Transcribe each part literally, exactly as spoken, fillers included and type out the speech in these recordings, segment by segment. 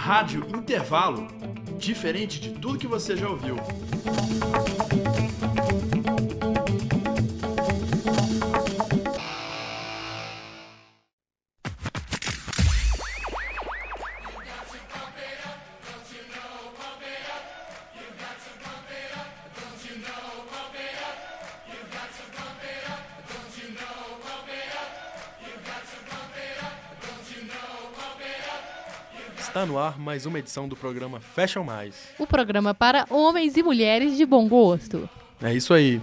Rádio Intervalo, diferente de tudo que você já ouviu. Está no ar mais uma edição do programa Fashion Mais. O programa para homens e mulheres de bom gosto. É isso aí.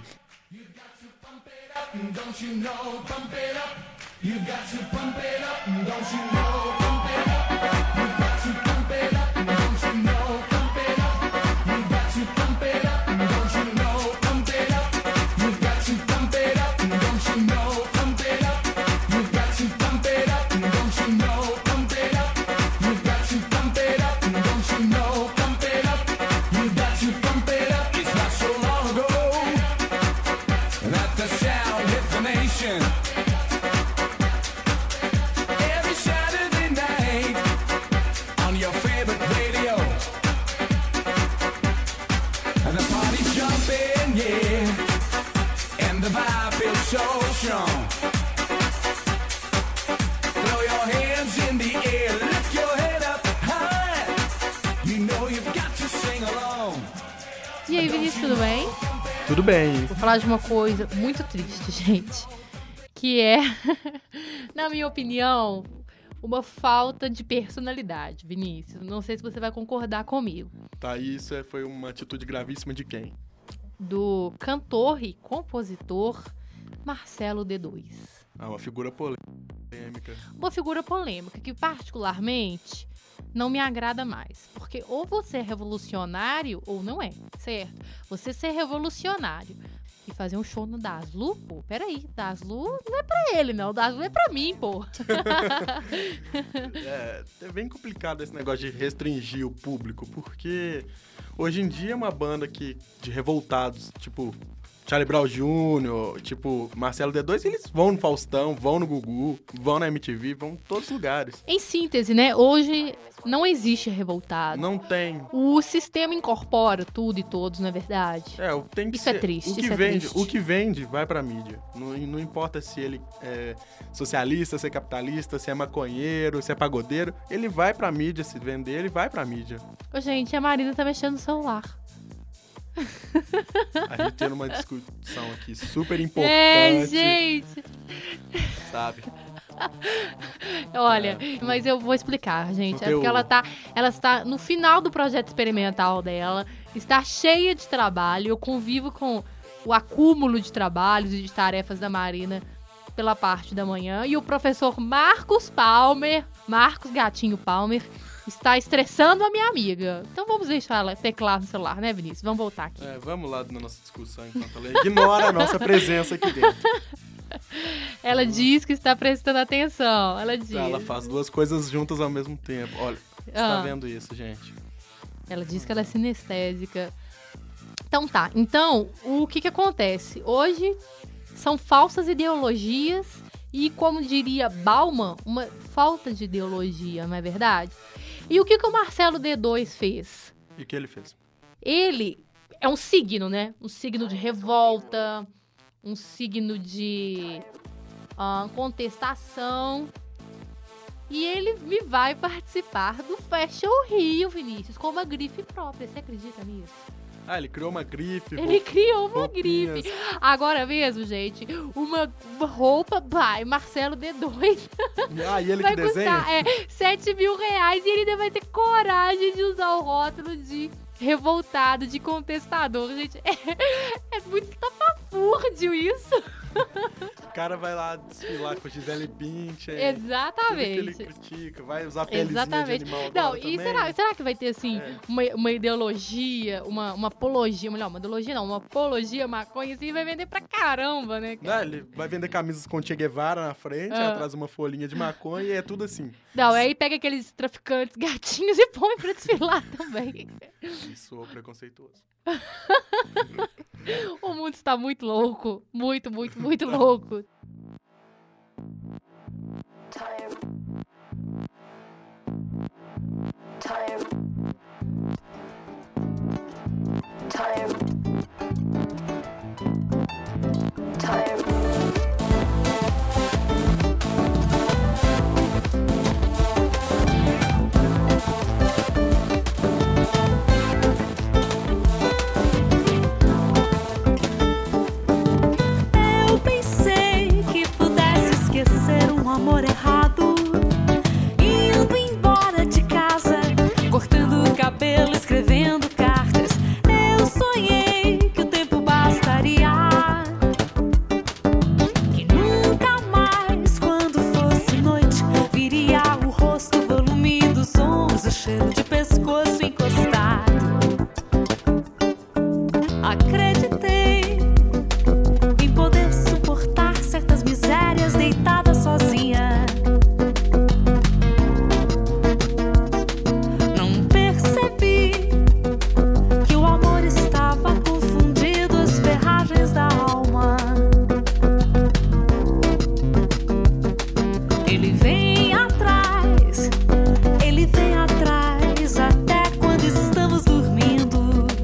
E aí, Vinícius, tudo bem? Tudo bem. Vou falar de uma coisa muito triste, gente. Que é, na minha opinião, uma falta de personalidade, Vinícius. Não sei se você vai concordar comigo. Tá, isso foi uma atitude gravíssima de quem? Do cantor e compositor Marcelo D dois. Ah, uma figura polêmica. Uma figura polêmica que, particularmente, não me agrada mais. Porque ou você é revolucionário ou não é, certo? Você ser revolucionário e fazer um show no Daslu, pô, peraí, Daslu não é pra ele, não. Daslu é pra mim, pô. É, é bem complicado esse negócio de restringir o público, porque hoje em dia é uma banda que, de revoltados, tipo Charlie Brown Júnior, tipo Marcelo D dois, eles vão no Faustão, vão no Gugu, vão na M T V, vão em todos os lugares. Em síntese, né, hoje não existe revoltado. Não tem. O sistema incorpora tudo e todos, não é verdade? É, tem que Isso ser, é triste, o que isso é vende, triste. O que vende vai pra mídia. Não, não importa se ele é socialista, se é capitalista, se é maconheiro, se é pagodeiro, ele vai pra mídia, se vender, ele vai pra mídia. Ô, gente, a Marina tá mexendo no celular. A gente tendo uma discussão aqui super importante. É, gente! Sabe? Olha, É. mas eu vou explicar, gente. É Conteúdo. porque ela tá, ela está no final do projeto experimental dela, está cheia de trabalho. Eu convivo com o acúmulo de trabalhos e de tarefas da Marina pela parte da manhã. E o professor Marcos Palmer, Marcos Gatinho Palmer, está estressando a minha amiga. Então vamos deixar ela teclar no celular, né, Vinícius? Vamos voltar aqui. É, vamos lá na nossa discussão enquanto ela ignora a nossa presença aqui dentro. Ela diz que está prestando atenção. Ela diz. Ela faz duas coisas juntas ao mesmo tempo. Olha, você Ah. tá vendo isso, gente? Ela diz que ela é sinestésica. Então tá. Então, o que que acontece? Hoje são falsas ideologias e, como diria Bauman, uma falta de ideologia, não é verdade? E o que que o Marcelo D dois fez? E o que ele fez? Ele é um signo, né? Um signo de revolta, um signo de ah, contestação. E ele me vai participar do Fashion Rio, Vinícius, com uma grife própria. Você acredita nisso? Ah, ele criou uma grife. Ele criou uma roupinhas. grife. Agora mesmo, gente, uma, uma roupa by Marcelo D dois Ah, e ele vai que desenha? custar é, sete mil reais e ele ainda vai ter coragem de usar o rótulo de revoltado, de contestador. Gente, é, é muito tapafúrdio isso. O cara vai lá desfilar com a Gisele Bündchen. Exatamente. Tudo que ele critica, vai usar pelezinha Exatamente. de animal Não, agora e também. será, será que vai ter, assim, É. uma, uma ideologia, uma, uma apologia, melhor, uma ideologia não, uma apologia maconha, assim, vai vender pra caramba, né? Não, ele vai vender camisas com Che Guevara na frente, Ah. atrás uma folhinha de maconha e é tudo assim. Não, aí pega aqueles traficantes gatinhos e põe pra desfilar também. Isso é preconceituoso. O mundo está muito louco. Muito, muito, muito louco. Time. Time. um amor errado. Indo embora de casa, cortando o cabelo, escrevendo cartas. Eu sonhei que o tempo bastaria, que nunca mais, quando fosse noite, viria o rosto, o volume dos ombros, o cheiro de pescoço encostado. Acreditei em poder suportar certas misérias deitada sozinha. Não percebi que o amor estava confundido as ferragens da alma. Ele vem atrás, ele vem atrás, até quando estamos dormindo.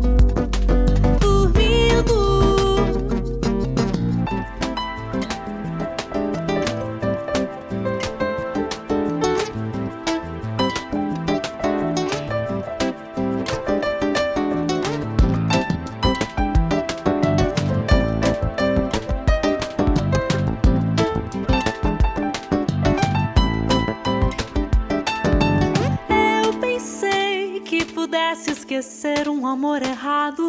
Esquecer um amor errado,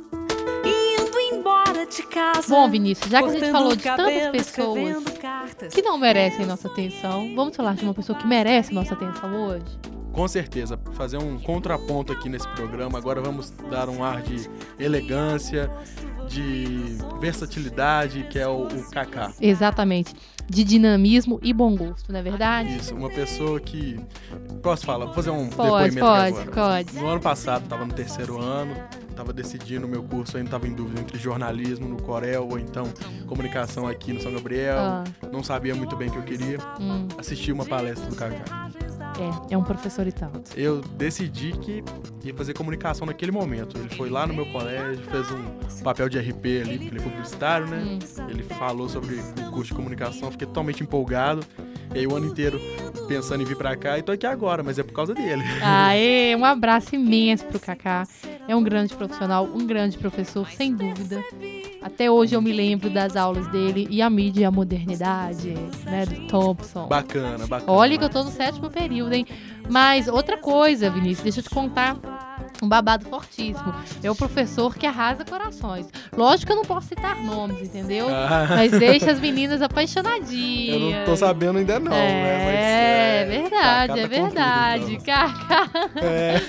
indo embora de casa. Bom, Vinícius, já que a gente falou de tantas pessoas que não merecem nossa atenção, vamos falar de uma pessoa que merece nossa atenção hoje? Com certeza, fazer um contraponto aqui nesse programa. Agora vamos dar um ar de elegância, de versatilidade, que é o, o Kaká. Exatamente. De dinamismo e bom gosto, não é verdade? Isso, uma pessoa que... Posso falar? Vou fazer um pode, depoimento pode, aqui agora. Pode, No ano passado, estava no terceiro ano, estava decidindo o meu curso, ainda estava em dúvida entre jornalismo no Corel ou então comunicação aqui no São Gabriel. Ah. Não sabia muito bem o que eu queria. Hum. Assisti uma palestra do Kaká. É, é um professor e tanto. Eu decidi que ia fazer comunicação naquele momento. Ele foi lá no meu colégio, fez um papel de R P ali, porque ele é publicitário, né? Hum. Ele falou sobre o curso de comunicação, fiquei totalmente empolgado. E aí o ano inteiro pensando em vir pra cá e tô aqui agora, mas é por causa dele. Aê, um abraço imenso pro Kaká. É um grande profissional, um grande professor, sem dúvida. Até hoje eu me lembro das aulas dele e a mídia e a modernidade, né, do Thompson. Bacana, bacana. Olha que eu tô no sétimo período, hein? Mas outra coisa, Vinícius, deixa eu te contar um babado fortíssimo. É o professor que arrasa corações. Lógico que eu não posso citar nomes, entendeu? Ah. Mas deixa as meninas apaixonadinhas. Eu não tô sabendo ainda não, é, né? Mas, é, é verdade, tá é verdade. Tudo, então. Kaká. É.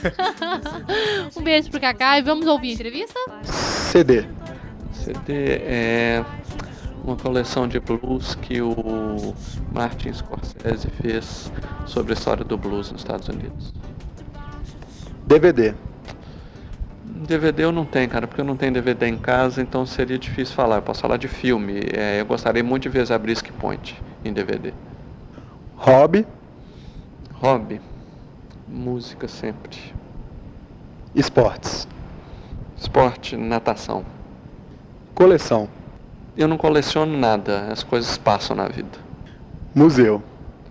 Um beijo pro Kaká e vamos ouvir a entrevista? C D. C D é uma coleção de blues que o Martin Scorsese fez sobre a história do blues nos Estados Unidos. D V D. D V D eu não tenho, cara, porque eu não tenho D V D em casa, então seria difícil falar. Eu posso falar de filme. É, eu gostaria muito de ver Zabriskie Point em D V D. Hobby. Hobby. Música sempre. Esportes. Esporte, natação. Coleção. Eu não coleciono nada, as coisas passam na vida. Museu.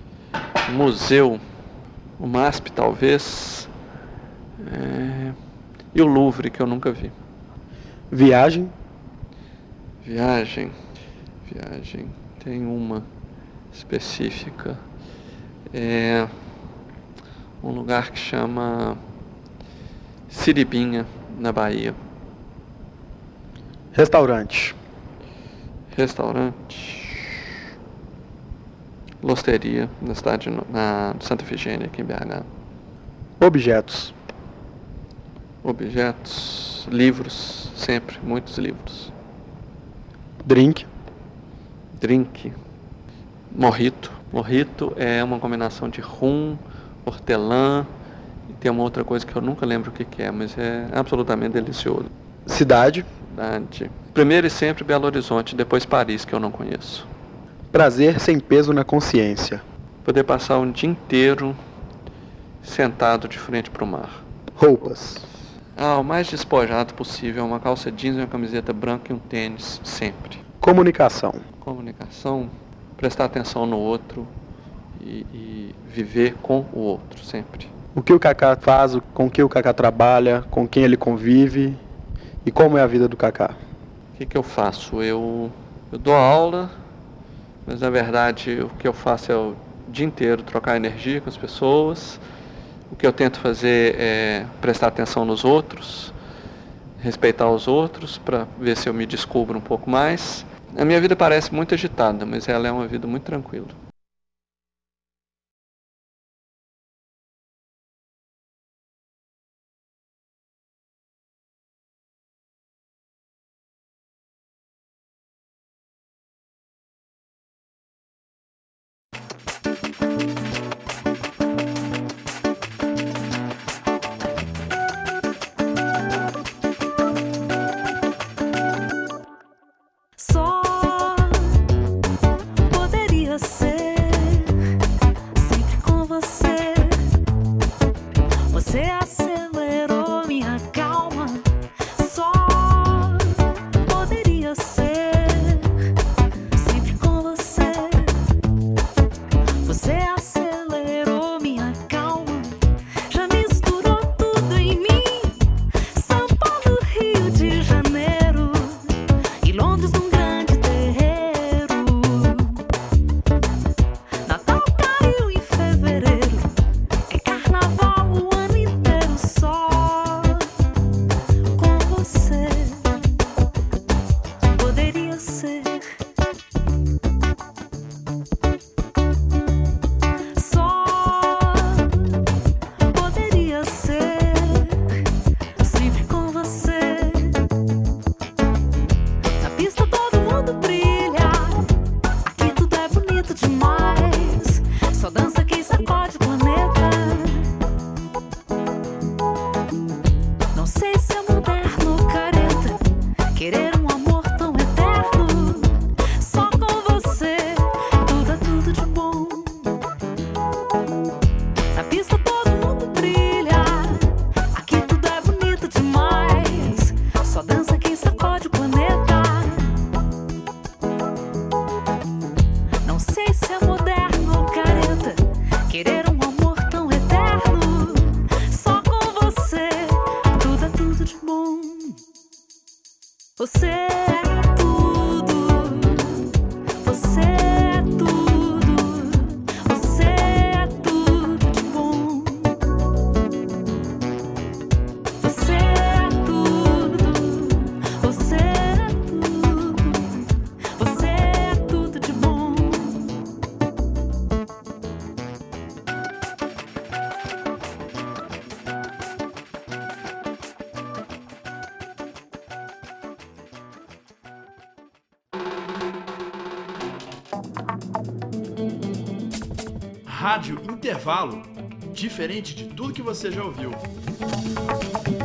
Museu. O MASP, talvez. É... E o Louvre, que eu nunca vi. Viagem. Viagem. Viagem. Tem uma específica. É um lugar que chama Siribinha, na Bahia. Restaurante. Restaurante. Losteria, na cidade na Santa Efigênia, aqui em B H. Objetos. Objetos. Livros, sempre, muitos livros. Drink. Drink. Mojito. Mojito é uma combinação de rum, hortelã e tem uma outra coisa que eu nunca lembro o que, que é, mas é absolutamente delicioso. Cidade. Cidade. Primeiro e sempre Belo Horizonte, depois Paris, que eu não conheço. Prazer sem peso na consciência. Poder passar um dia inteiro sentado de frente para o mar. Roupas. Ah, o mais despojado possível, uma calça jeans, uma camiseta branca e um tênis, sempre. Comunicação. Comunicação, prestar atenção no outro e, e viver com o outro, sempre. O que o Kaká faz, com que o Kaká trabalha, com quem ele convive e como é a vida do Kaká? O que, que eu faço? Eu, eu dou aula, mas na verdade o que eu faço é o dia inteiro trocar energia com as pessoas. O que eu tento fazer é prestar atenção nos outros, respeitar os outros, para ver se eu me descubro um pouco mais. A minha vida parece muito agitada, mas ela é uma vida muito tranquila. Só poderia ser sempre com você. Você acelerou minha calma. Só poderia ser sempre com você. Você acelerou minha calma. Já misturou tudo em mim. São Paulo, Rio de Janeiro e Londres num grande terreiro. Natal caiu em fevereiro. É carnaval o ano inteiro só com você. Poderia ser. Só poderia ser sempre com você. Na pista todo mundo brilha. Aqui tudo é bonito demais. Só dança quem sacode o planeta. Não sei se é moderno ou careta querer um amor tão eterno. Só com você tudo é tudo de bom. Na pista todo mundo brilha. Aqui tudo é bonito demais. Só dança quem sacode o planeta. Não sei se é moderno ou careta querer um amor tão eterno. Só com você tudo é tudo de bom. Você é tudo. Você é tudo. Você é tudo de bom. Você é tudo. Você é tudo. Você é tudo de bom. Rádio Intervalo, diferente de tudo que você já ouviu.